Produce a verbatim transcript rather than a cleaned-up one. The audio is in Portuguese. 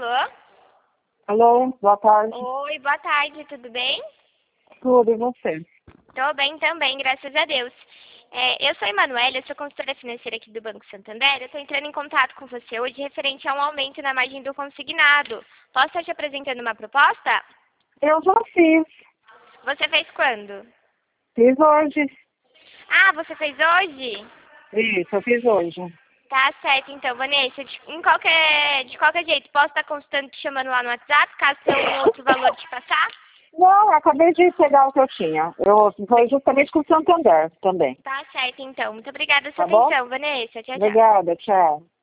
Alô? Alô, boa tarde. Oi, boa tarde, tudo bem? Tudo, e você? Tô bem também, graças a Deus. É, eu sou a Emanuela, eu sou consultora financeira aqui do Banco Santander. Eu tô entrando em contato com você hoje referente a um aumento na margem do consignado. Posso estar te apresentando uma proposta? Eu já fiz. Você fez quando? Fiz hoje. Ah, você fez hoje? Isso, eu fiz hoje. Tá certo, então, Vanessa. De, em qualquer, de qualquer jeito, posso estar constando te chamando lá no WhatsApp, caso tenha um outro valor te passar? Não, eu acabei de pegar o que eu tinha. Eu foi justamente com o Santander também. Tá certo, então. Muito obrigada pela Tá sua bom? atenção, Vanessa. Tchau, tchau. Obrigada, tchau.